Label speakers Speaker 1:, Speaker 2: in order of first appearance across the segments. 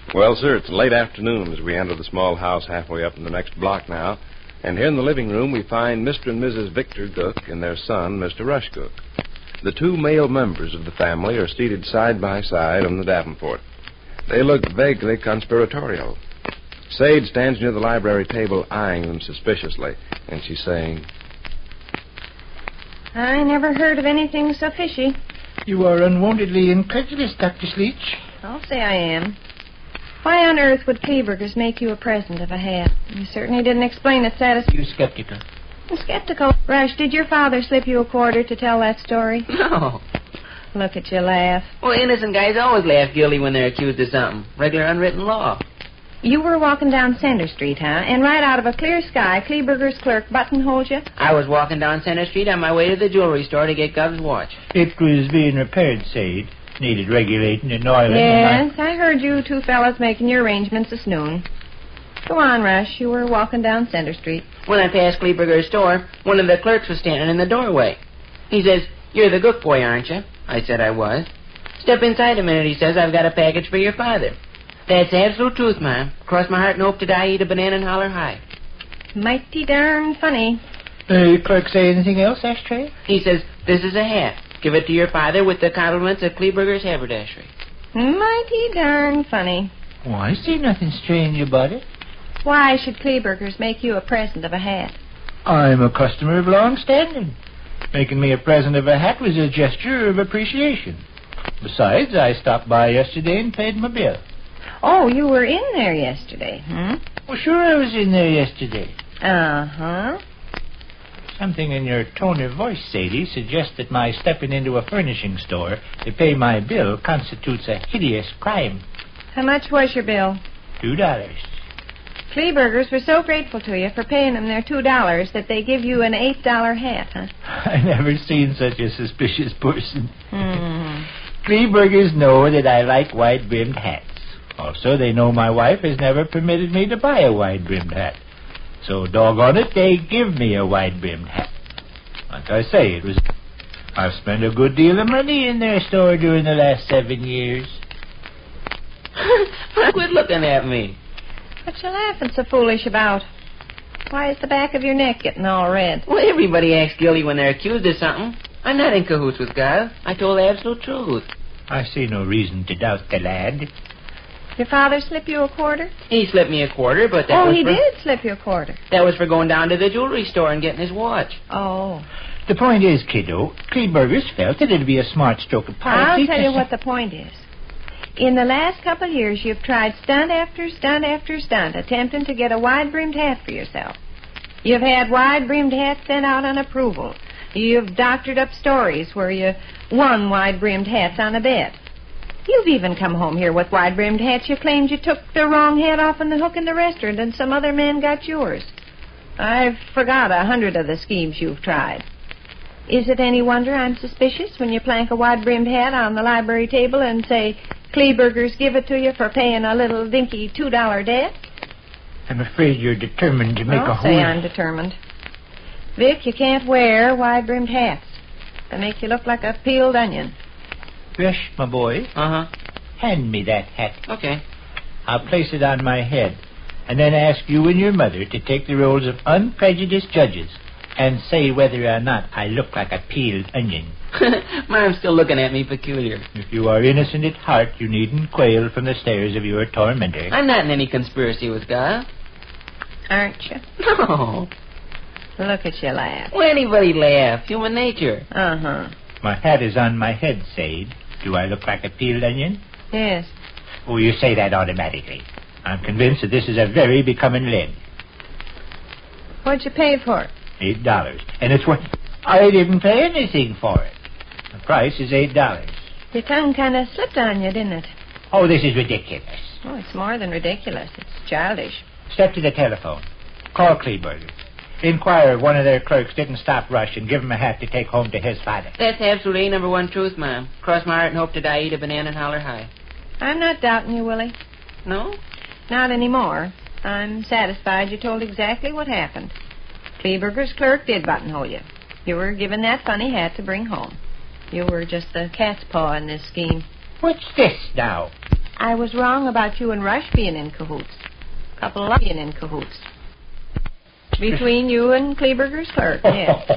Speaker 1: Well, sir, it's late afternoon as we enter the small house halfway up in the next block now. And here in the living room we find Mr. and Mrs. Victor Gook and their son, Mr. Rush Gook. The two male members of the family are seated side by side on the Davenport. They look vaguely conspiratorial. Sade stands near the library table eyeing them suspiciously, and she's saying,
Speaker 2: I never heard of anything so fishy.
Speaker 3: You are unwontedly incredulous, Dr. Sleech.
Speaker 2: I'll say I am. Why on earth would Klebergers make you a present of a hat? You certainly didn't explain it satisfactorily.
Speaker 3: You're skeptical.
Speaker 2: I'm skeptical. Rush, did your father slip you a quarter to tell that story?
Speaker 4: No.
Speaker 2: Look at you laugh.
Speaker 4: Well, innocent guys always laugh guilty when they're accused of something. Regular unwritten law.
Speaker 2: You were walking down Center Street, huh? And right out of a clear sky, Kleberger's clerk buttonholed you?
Speaker 4: I was walking down Center Street on my way to the jewelry store to get Gov's watch.
Speaker 3: It was being repaired, Sade. Needed regulating and oiling.
Speaker 2: Yes, I heard you two fellas making your arrangements this noon. Go on, Rush. You were walking down Center Street.
Speaker 4: When I passed Kleberger's store, one of the clerks was standing in the doorway. He says, "You're the Gook boy, aren't you?" I said I was. "Step inside a minute," he says. "I've got a package for your father." That's absolute truth, ma'am. Cross my heart and hope to die, eat a banana and holler high.
Speaker 2: Mighty darn funny.
Speaker 3: The clerk say anything else, Ashtray?
Speaker 4: He says, "This is a hat. Give it to your father with the compliments of Kleberger's haberdashery."
Speaker 2: Mighty darn funny.
Speaker 3: Oh, I see nothing strange about it.
Speaker 2: Why should Klebergers make you a present of a hat?
Speaker 3: I'm a customer of long standing. Making me a present of a hat was a gesture of appreciation. Besides, I stopped by yesterday and paid my bill.
Speaker 2: Oh, you were in there yesterday,
Speaker 3: Well, sure I was in there yesterday.
Speaker 2: Uh-huh.
Speaker 3: Something in your tone of voice, Sadie, suggests that my stepping into a furnishing store to pay my bill constitutes a hideous crime.
Speaker 2: How much was your bill?
Speaker 3: $2.
Speaker 2: Klebergers were so grateful to you for paying them their $2 that they give you an $8 hat, huh?
Speaker 3: I never seen such a suspicious person. Klebergers know that I like wide-brimmed hats. Also, they know my wife has never permitted me to buy a wide-brimmed hat. So, doggone it, they give me a wide-brimmed hat. Like I say, I've spent a good deal of money in their store during the last 7 years.
Speaker 4: Quit looking at me.
Speaker 2: What you laughing so foolish about? Why is the back of your neck getting all red?
Speaker 4: Well, everybody acts guilty when they're accused of something. I'm not in cahoots with Gov. I told the absolute truth.
Speaker 3: I see no reason to doubt the lad.
Speaker 2: Your father slip you a quarter?
Speaker 4: He slipped me a quarter, but that
Speaker 2: Oh,
Speaker 4: was
Speaker 2: he
Speaker 4: for...
Speaker 2: did slip you a quarter.
Speaker 4: That was for going down to the jewelry store and getting his watch.
Speaker 2: Oh.
Speaker 3: The point is, kiddo, Klebergers felt that it'd be a smart stroke of policy.
Speaker 2: I'll tell you what the point is. In the last couple of years, you've tried stunt after stunt after stunt, attempting to get a wide-brimmed hat for yourself. You've had wide-brimmed hats sent out on approval. You've doctored up stories where you won wide-brimmed hats on a bet. You've even come home here with wide-brimmed hats you claimed you took the wrong hat off on the hook in the restaurant and some other man got yours. I've forgot 100 of the schemes you've tried. Is it any wonder I'm suspicious when you plank a wide-brimmed hat on the library table and say, Klebergers give it to you for paying a little dinky $2 debt?
Speaker 3: I'm afraid you're determined to make a
Speaker 2: I'll say I'm determined. Vic, you can't wear wide-brimmed hats. They make you look like a peeled onion.
Speaker 3: Rush, my boy.
Speaker 4: Uh-huh.
Speaker 3: Hand me that hat.
Speaker 4: Okay.
Speaker 3: I'll place it on my head, and then ask you and your mother to take the roles of unprejudiced judges and say whether or not I look like a peeled onion.
Speaker 4: Mom's still looking at me peculiar.
Speaker 3: If you are innocent at heart, you needn't quail from the stares of your tormentor.
Speaker 4: I'm not in any conspiracy with Gov.
Speaker 2: Aren't you?
Speaker 4: No.
Speaker 2: Look at you laugh.
Speaker 4: Well, anybody laugh. Human nature.
Speaker 2: Uh-huh.
Speaker 3: My hat is on my head, Sade. Do I look like a peeled onion?
Speaker 2: Yes.
Speaker 3: Oh, you say that automatically. I'm convinced that this is a very becoming lid.
Speaker 2: What'd you pay for it?
Speaker 3: $8. And it's worth... I didn't pay anything for it. The price is $8.
Speaker 2: Your tongue kind of slipped on you, didn't it?
Speaker 3: Oh, this is ridiculous.
Speaker 2: Oh, it's more than ridiculous. It's childish.
Speaker 3: Step to the telephone. Call Kleberger. Inquire if one of their clerks didn't stop Rush and give him a hat to take home to his father.
Speaker 4: That's absolutely number one truth, Mom. Cross my heart and hope to die, eat a banana and holler high.
Speaker 2: I'm not doubting you, Willie.
Speaker 4: No?
Speaker 2: Not anymore. I'm satisfied you told exactly what happened. Kleberger's clerk did buttonhole you. You were given that funny hat to bring home. You were just the cat's paw in this scheme.
Speaker 3: What's this now?
Speaker 2: I was wrong about you and Rush being in cahoots. Couple of being in cahoots. Between you and Kleberger's clerk, yes.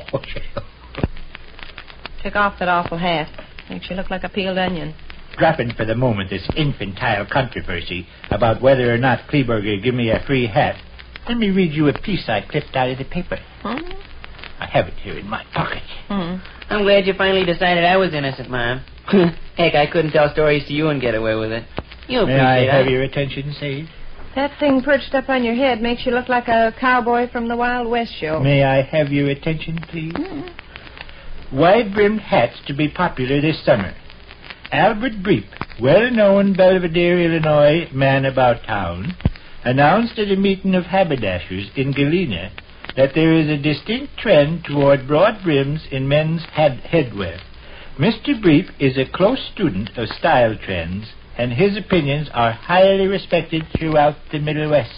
Speaker 2: Took off that awful hat. Makes you look like a peeled onion.
Speaker 3: Dropping for the moment this infantile controversy about whether or not Kleberger give me a free hat, let me read you a piece I clipped out of the paper. I have it here in my pocket.
Speaker 4: I'm glad you finally decided I was innocent, Mom. Heck, I couldn't tell stories to you and get away with it. You appreciate
Speaker 3: May I have
Speaker 4: it.
Speaker 3: your attention, Sage?
Speaker 2: That thing perched up on your head makes you look like a cowboy from the Wild West show.
Speaker 3: May I have your attention, please? Wide-brimmed hats to be popular this summer. Albert Breep, well-known Belvedere, Illinois man about town, announced at a meeting of haberdashers in Galena that there is a distinct trend toward broad brims in men's headwear. Mr. Breep is a close student of style trends, and his opinions are highly respected throughout the Middle West.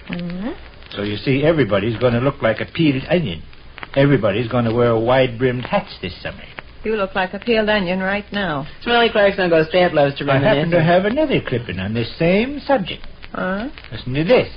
Speaker 3: So you see, everybody's going to look like a peeled onion. Everybody's going to wear wide-brimmed hats this summer.
Speaker 2: You look like a peeled onion right now.
Speaker 4: Smelly Clark's not going to strap loves to
Speaker 3: I
Speaker 4: reminisce.
Speaker 3: happen to have another clipping on this same subject.
Speaker 2: Huh?
Speaker 3: Listen to this.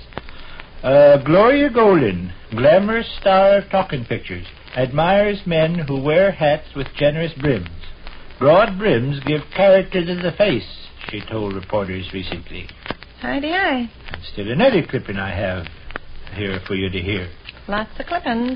Speaker 3: Gloria Golden, glamorous star of talking pictures, admires men who wear hats with generous brims. Broad brims give character to the face, she told reporters recently.
Speaker 2: Hi-de-hi.
Speaker 3: And still another clipping I have here for you to hear.
Speaker 2: Lots of clippings.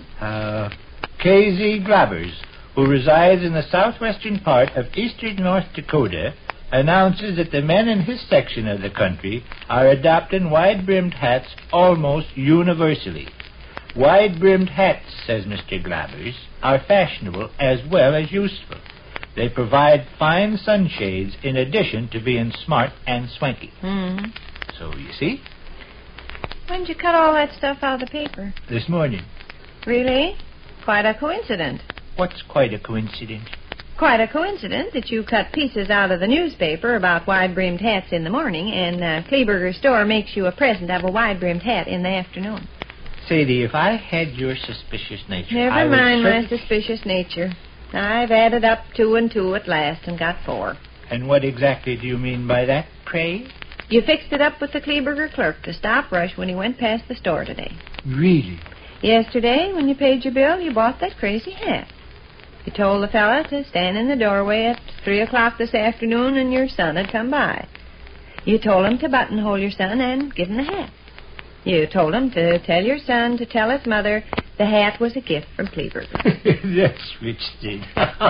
Speaker 3: K.Z. Glabbers, who resides in the southwestern part of eastern North Dakota, announces that the men in his section of the country are adopting wide-brimmed hats almost universally. Wide-brimmed hats, says Mr. Glabbers, are fashionable as well as useful. They provide fine sunshades in addition to being smart and swanky. So, you see?
Speaker 2: When did you cut all that stuff out of the paper?
Speaker 3: This morning.
Speaker 2: Really? Quite a coincidence.
Speaker 3: What's quite a coincidence?
Speaker 2: Quite a coincidence that you cut pieces out of the newspaper about wide-brimmed hats in the morning, and Kleberger's store makes you a present of a wide-brimmed hat in the afternoon.
Speaker 3: Sadie, if I had your suspicious nature, I
Speaker 2: Never
Speaker 3: would
Speaker 2: mind my
Speaker 3: certainly-
Speaker 2: suspicious nature. I've added up 2 and 2 at last and got 4.
Speaker 3: And what exactly do you mean by that, pray?
Speaker 2: You fixed it up with the Kleberger clerk to stop Rush when he went past the store today.
Speaker 3: Really?
Speaker 2: Yesterday, when you paid your bill, you bought that crazy hat. You told the fella to stand in the doorway at 3 o'clock this afternoon and your son had come by. You told him to buttonhole your son and give him the hat. You told him to tell your son to tell his mother the hat was a gift from Kleberger.
Speaker 3: That's rich, Sid.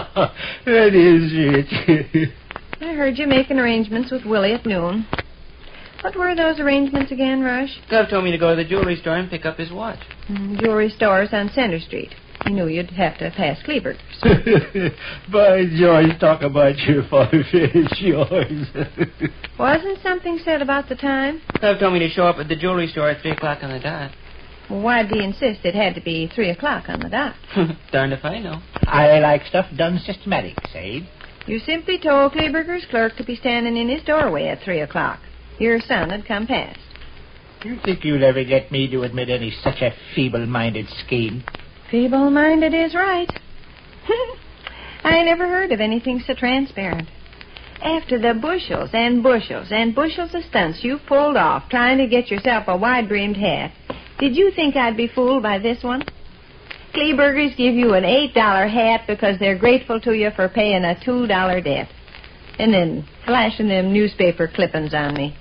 Speaker 3: That is rich.
Speaker 2: I heard you making arrangements with Willie at noon. What were those arrangements again, Rush?
Speaker 4: Gov told me to go to the jewelry store and pick up his watch.
Speaker 2: Jewelry stores on Center Street. He knew you'd have to pass Kleberger's.
Speaker 3: By George, talk about your far-fetched yours.
Speaker 2: Wasn't something said about the time?
Speaker 4: Gov told me to show up at the jewelry store at 3 o'clock on the dot.
Speaker 2: Well, why'd he insist it had to be 3 o'clock on the dot?
Speaker 4: Darned if I know.
Speaker 3: I like stuff done systematic, Sade.
Speaker 2: You simply told Kleberger's clerk to be standing in his doorway at 3 o'clock. Your son had come past.
Speaker 3: You think you'll ever get me to admit any such a feeble-minded scheme?
Speaker 2: Feeble-minded is right. I never heard of anything so transparent. After the bushels and bushels and bushels of stunts you pulled off trying to get yourself a wide-brimmed hat, did you think I'd be fooled by this one? Klebergers give you an $8 hat because they're grateful to you for paying a $2 debt. And then flashing them newspaper clippings on me.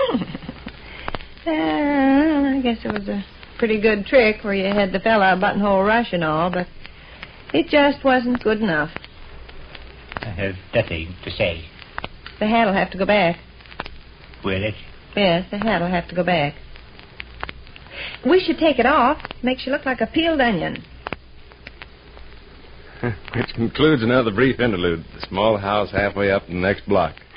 Speaker 2: I guess it was a pretty good trick where you had the fella buttonhole Rush and all, but it just wasn't good enough.
Speaker 3: I have nothing to say.
Speaker 2: The hat'll have to go back.
Speaker 3: Will it?
Speaker 2: Yes, the hat'll have to go back. We should take it off. Makes you look like a peeled onion.
Speaker 1: Which concludes another brief interlude. The small house halfway up the next block.